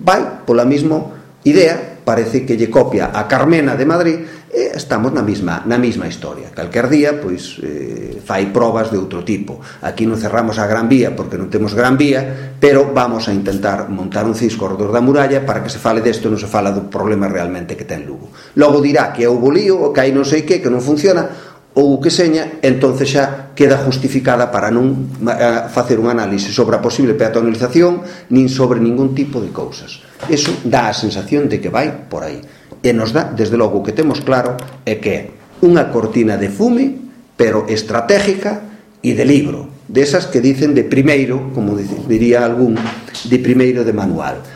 vai pola mesma idea, parece que lle copia a Carmena de Madrid, e estamos na mesma historia. Calquer día, pois, fai probas de outro tipo. Aquí non cerramos a Gran Vía porque non temos Gran Vía, pero vamos a intentar montar un cisco ao redor da muralla para que se fale desto e non se fala do problema realmente que ten Lugo. Logo dirá que houbo lío, ou que hai non sei que non funciona, ou o que seña, entonces xa queda justificada para non facer un análise sobre a posible peatonalización nin sobre ningún tipo de cousas. Eso dá a sensación de que vai por aí, e nos dá, desde logo, o que temos claro é que é unha cortina de fume, pero estratégica e de libro, desas que dicen de primeiro, como diría algún, de primeiro de manual.